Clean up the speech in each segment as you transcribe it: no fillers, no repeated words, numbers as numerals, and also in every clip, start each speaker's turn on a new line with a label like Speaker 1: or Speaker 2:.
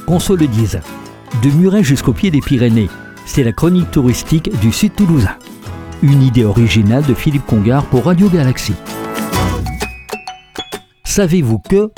Speaker 1: qu'on se le dise. De Muret jusqu'au pied des Pyrénées, c'est la chronique touristique du Sud toulousain. Une idée originale de Philippe Congar pour Radio Galaxie. Savez-vous que...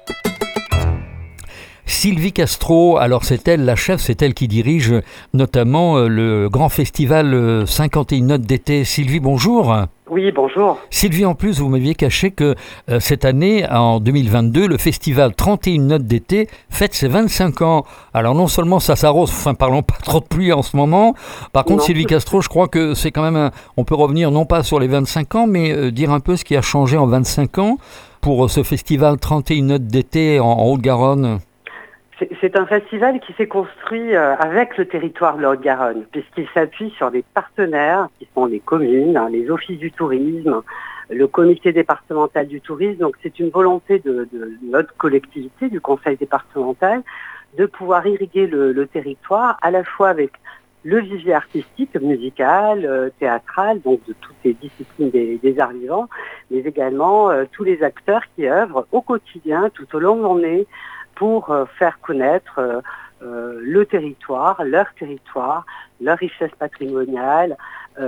Speaker 1: Sylvie Castro, alors c'est elle la chef, c'est elle qui dirige notamment le grand festival 51 notes d'été. Sylvie, bonjour.
Speaker 2: Oui, bonjour.
Speaker 1: Sylvie, en plus, vous m'aviez caché que cette année, en 2022, le festival 31 notes d'été fête ses 25 ans. Alors non seulement ça s'arrose, parlons pas trop de pluie en ce moment. Par contre, non. Sylvie Castro, je crois que c'est quand même on peut revenir non pas sur les 25 ans, mais dire un peu ce qui a changé en 25 ans pour ce festival 31 notes d'été en Haute-Garonne.
Speaker 2: C'est un festival qui s'est construit avec le territoire de la Haute-Garonne, puisqu'il s'appuie sur des partenaires qui sont les communes, les offices du tourisme, le comité départemental du tourisme. Donc c'est une volonté de notre collectivité, du conseil départemental, de pouvoir irriguer le territoire à la fois avec le vivier artistique, musical, théâtral, donc de toutes les disciplines des arts vivants, mais également tous les acteurs qui œuvrent au quotidien, tout au long de l'année, pour faire connaître le territoire, leur richesse patrimoniale,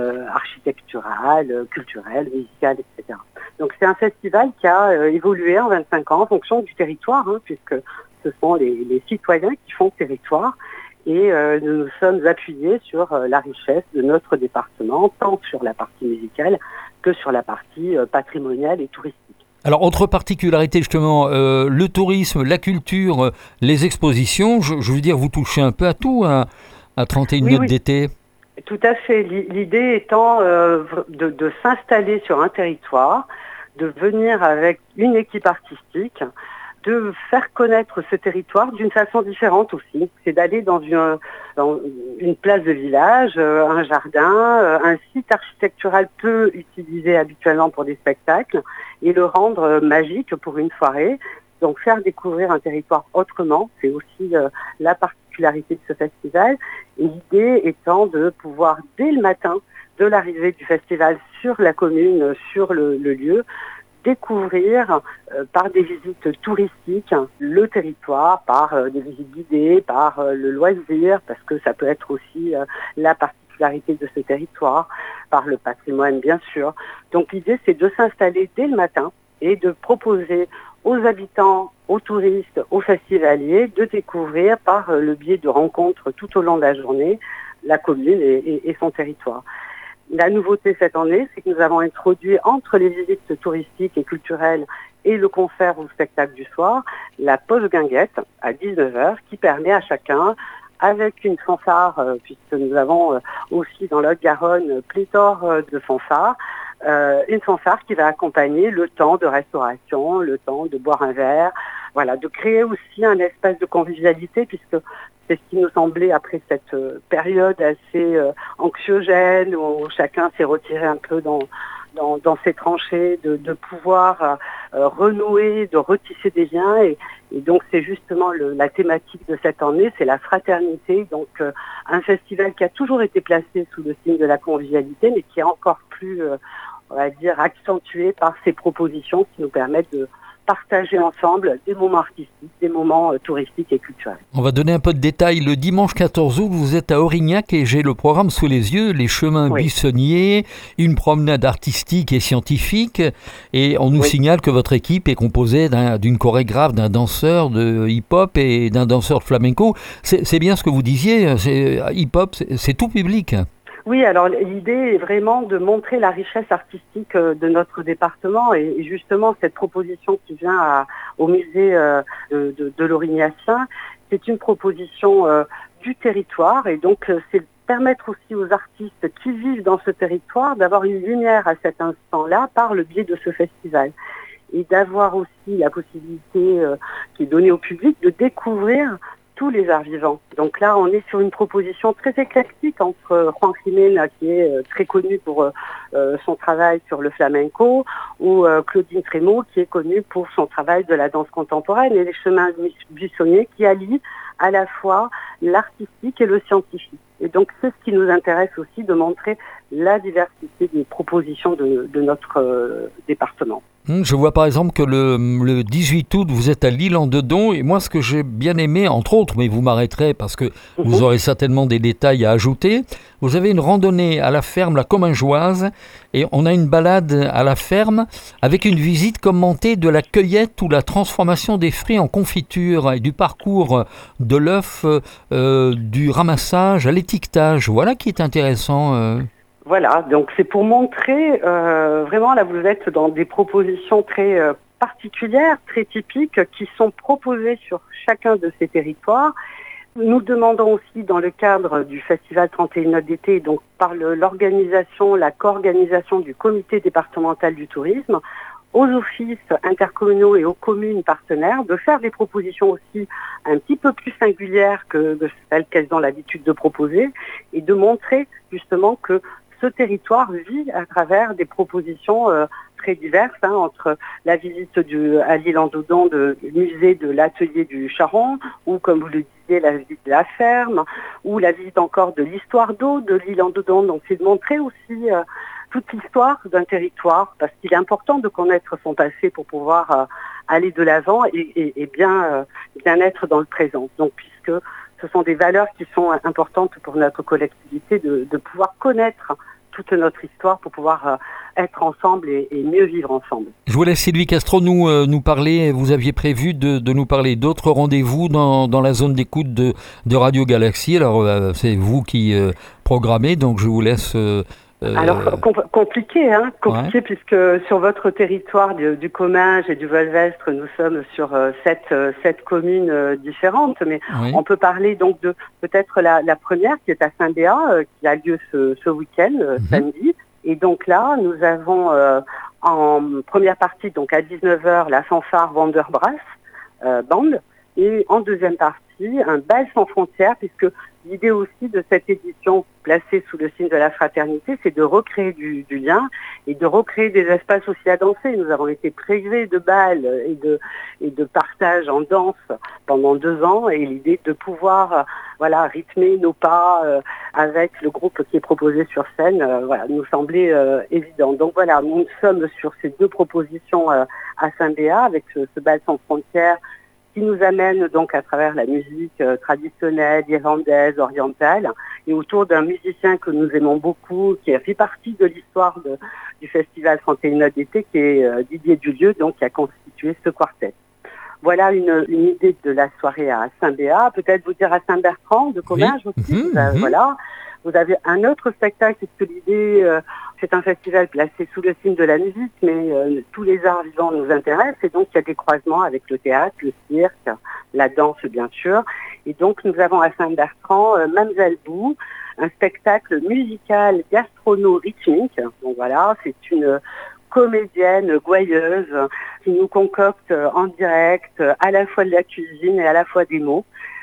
Speaker 2: architecturale, culturelle, musicale, etc. Donc c'est un festival qui a évolué en 25 ans en fonction du territoire, puisque ce sont les citoyens qui font le territoire. Et nous nous sommes appuyés sur la richesse de notre département, tant sur la partie musicale que sur la partie patrimoniale et touristique.
Speaker 1: Alors, autre particularité justement, le tourisme, la culture, les expositions, je veux dire, vous touchez un peu à tout à 31 notes d'été.
Speaker 2: Tout à fait. L'idée étant de s'installer sur un territoire, de venir avec une équipe artistique, de faire connaître ce territoire d'une façon différente aussi. C'est d'aller dans une place de village, un jardin, un site architectural peu utilisé habituellement pour des spectacles et le rendre magique pour une soirée. Donc faire découvrir un territoire autrement, c'est aussi la particularité de ce festival. Et l'idée étant de pouvoir, dès le matin de l'arrivée du festival sur la commune, sur le lieu, découvrir par des visites touristiques le territoire, par des visites guidées, par le loisir, parce que ça peut être aussi la particularité de ce territoire, par le patrimoine bien sûr. Donc l'idée c'est de s'installer dès le matin et de proposer aux habitants, aux touristes, aux festivaliers de découvrir par le biais de rencontres tout au long de la journée la commune et son territoire. La nouveauté cette année, c'est que nous avons introduit entre les visites touristiques et culturelles et le concert ou le spectacle du soir, la pause guinguette à 19h qui permet à chacun, avec une fanfare, puisque nous avons aussi dans la Haute-Garonne pléthore de fanfares, une fanfare qui va accompagner le temps de restauration, le temps de boire un verre, voilà, de créer aussi un espace de convivialité puisque c'est ce qui nous semblait après cette période assez anxiogène où chacun s'est retiré un peu dans ses tranchées, de pouvoir renouer, de retisser des liens et donc c'est justement la thématique de cette année, c'est la fraternité, donc un festival qui a toujours été placé sous le signe de la convivialité mais qui est encore plus, on va dire, accentué par ces propositions qui nous permettent de partager ensemble des moments artistiques, des moments touristiques et culturels.
Speaker 1: On va donner un peu de détails. Le dimanche 14 août, vous êtes à Aurignac et j'ai le programme sous les yeux, les chemins buissonniers, une promenade artistique et scientifique. Et on nous signale que votre équipe est composée d'une chorégraphe, d'un danseur de hip-hop et d'un danseur de flamenco. C'est bien ce que vous disiez, hip-hop, c'est tout public.
Speaker 2: Oui, alors l'idée est vraiment de montrer la richesse artistique de notre département et justement cette proposition qui vient au musée de l'Aurignacien, c'est une proposition du territoire et donc c'est permettre aussi aux artistes qui vivent dans ce territoire d'avoir une lumière à cet instant-là par le biais de ce festival et d'avoir aussi la possibilité qui est donnée au public de découvrir tous les arts vivants. Donc là, on est sur une proposition très éclectique entre Juan Jiménez, qui est très connu pour son travail sur le flamenco, ou Claudine Trémaud, qui est connue pour son travail de la danse contemporaine, et les chemins buissonniers qui allient à la fois l'artistique et le scientifique. Et donc c'est ce qui nous intéresse aussi, de montrer la diversité des propositions de notre département.
Speaker 1: Je vois par exemple que le 18 août, vous êtes à l'Isle-en-Dedon, et moi ce que j'ai bien aimé, entre autres, mais vous m'arrêterez parce que vous aurez certainement des détails à ajouter, vous avez une randonnée à la ferme La Commingeoise, et on a une balade à la ferme avec une visite commentée de la cueillette ou la transformation des fruits en confiture et du parcours de l'œuf, du ramassage à l'étiquetage. Voilà qui est intéressant.
Speaker 2: Voilà, donc c'est pour montrer, vraiment là vous êtes dans des propositions très particulières, très typiques, qui sont proposées sur chacun de ces territoires. Nous demandons aussi dans le cadre du Festival 31 Notes d'été, donc par l'organisation, la co-organisation du comité départemental du tourisme, aux offices intercommunaux et aux communes partenaires, de faire des propositions aussi un petit peu plus singulières que celles qu'elles ont l'habitude de proposer, et de montrer justement que ce territoire vit à travers des propositions très diverses, entre la visite à l'Isle-en-Dedon du musée de l'atelier du Charron, ou comme vous le disiez, la visite de la ferme, ou la visite encore de l'histoire d'eau de l'Isle-en-Dedon. Donc c'est de montrer aussi toute l'histoire d'un territoire, parce qu'il est important de connaître son passé pour pouvoir aller de l'avant et bien être dans le présent. Donc puisque ce sont des valeurs qui sont importantes pour notre collectivité, de pouvoir connaître toute notre histoire pour pouvoir être ensemble et mieux vivre ensemble.
Speaker 1: Je vous laisse, Sylvie Castro, nous parler. Vous aviez prévu de nous parler d'autres rendez-vous dans la zone d'écoute de Radio Galaxie. Alors, c'est vous qui programmez, donc je vous laisse...
Speaker 2: Alors, compliqué, ouais. Puisque sur votre territoire du Comminges et du Volvestre, nous sommes sur sept communes différentes, mais oui. On peut parler donc de peut-être la première qui est à Saint-Béat, qui a lieu ce week-end, samedi. Et donc là, nous avons en première partie, donc à 19h, la fanfare Wanderbrass Band, et en deuxième partie, un bal sans frontières, puisque l'idée aussi de cette édition placée sous le signe de la fraternité, c'est de recréer du lien et de recréer des espaces aussi à danser. Nous avons été privés de bal et de partage en danse pendant 2 ans, et l'idée de pouvoir rythmer nos pas avec le groupe qui est proposé sur scène nous semblait évident. Donc voilà, nous sommes sur ces 2 propositions à Saint-Béat avec ce bal sans frontières, qui nous amène donc à travers la musique traditionnelle, irlandaise, orientale, et autour d'un musicien que nous aimons beaucoup, qui a fait partie de l'histoire du Festival 31 Notes d'été, qui est Didier Dulieu, donc qui a constitué ce quartet. Voilà une idée de la soirée à Saint-Béat. Peut-être vous dire à Saint-Bertrand de Comminges aussi. Voilà. Vous avez un autre spectacle, puisque l'idée, c'est un festival placé sous le signe de la musique, mais tous les arts vivants nous intéressent, et donc il y a des croisements avec le théâtre, le cirque, la danse bien sûr. Et donc nous avons à Saint-Bertrand Mamselle Bou, un spectacle musical gastrono-rythmique. Donc voilà, c'est une comédienne gouailleuse qui nous concocte en direct à la fois de la cuisine et à la fois des mots.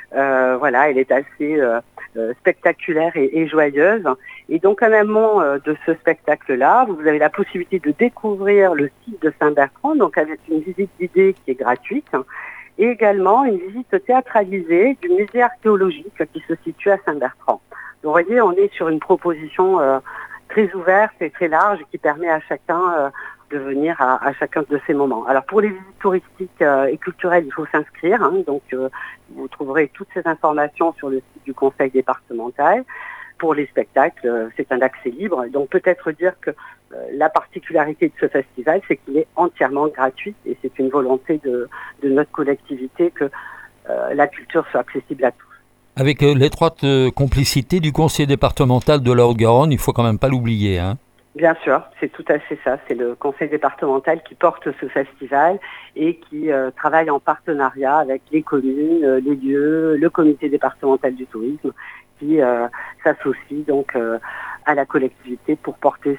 Speaker 2: Elle est assez spectaculaire et joyeuse. Et donc, en amont de ce spectacle-là, vous avez la possibilité de découvrir le site de Saint-Bertrand, donc avec une visite guidée qui est gratuite, et également une visite théâtralisée du musée archéologique qui se situe à Saint-Bertrand. Donc, vous voyez, on est sur une proposition très ouverte et très large qui permet à chacun de venir à chacun de ces moments. Alors pour les visites touristiques et culturelles, il faut s'inscrire, donc vous trouverez toutes ces informations sur le site du conseil départemental. Pour les spectacles, c'est un accès libre, donc peut-être dire que la particularité de ce festival, c'est qu'il est entièrement gratuit, et c'est une volonté de notre collectivité que la culture soit accessible à tous.
Speaker 1: Avec l'étroite complicité du conseil départemental de la Haute-Garonne, il ne faut quand même pas l'oublier,
Speaker 2: Bien sûr, c'est tout à fait ça. C'est le conseil départemental qui porte ce festival et qui travaille en partenariat avec les communes, les lieux, le comité départemental du tourisme, qui s'associe donc à la collectivité pour porter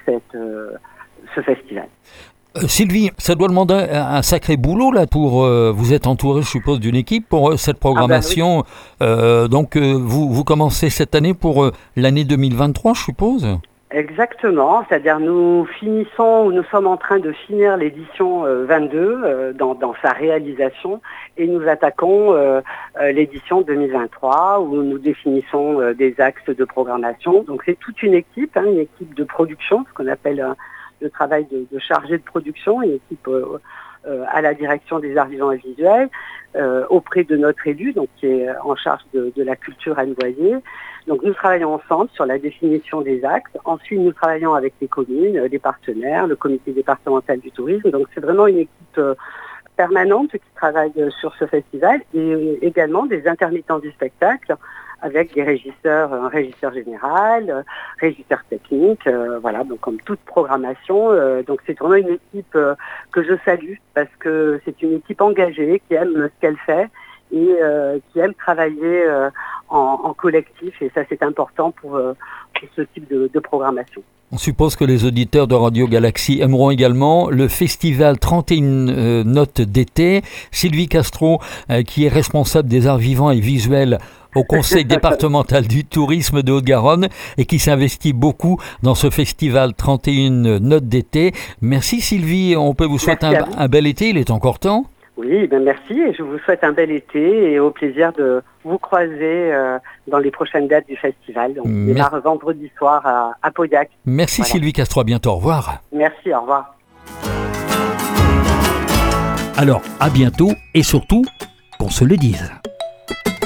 Speaker 2: ce festival.
Speaker 1: Sylvie, ça doit demander un sacré boulot là pour vous êtes entourée, je suppose, d'une équipe pour cette programmation. Oui. Donc vous commencez cette année pour l'année 2023, je suppose.
Speaker 2: Exactement, c'est-à-dire nous sommes en train de finir l'édition 22 dans sa réalisation, et nous attaquons l'édition 2023 où nous définissons des axes de programmation. Donc c'est toute une équipe de production, ce qu'on appelle le travail de chargé de production, une équipe à la direction des arts vivants et visuels, auprès de notre élu, donc qui est en charge de la culture anne-Boyer. Donc nous travaillons ensemble sur la définition des axes. Ensuite, nous travaillons avec les communes, les partenaires, le comité départemental du tourisme. Donc c'est vraiment une équipe permanente qui travaille sur ce festival et également des intermittents du spectacle avec des régisseurs, un régisseur général, régisseur technique, voilà, donc comme toute programmation. Donc c'est vraiment une équipe que je salue parce que c'est une équipe engagée qui aime ce qu'elle fait et qui aime travailler en collectif et ça c'est important pour ce type de programmation.
Speaker 1: On suppose que les auditeurs de Radio Galaxie aimeront également le festival 31 notes d'été. Sylvie Castro, qui est responsable des arts vivants et visuels au Conseil départemental du tourisme de Haute-Garonne et qui s'investit beaucoup dans ce festival 31 notes d'été. Merci Sylvie, on peut vous souhaiter un bel été, il est encore temps.
Speaker 2: Oui, merci et je vous souhaite un bel été et au plaisir de vous croiser dans les prochaines dates du festival. Donc, on démarre vendredi soir à Pauillac.
Speaker 1: Merci voilà. Sylvie Castro, à bientôt, au revoir.
Speaker 2: Merci, au revoir.
Speaker 1: Alors, à bientôt et surtout, qu'on se le dise.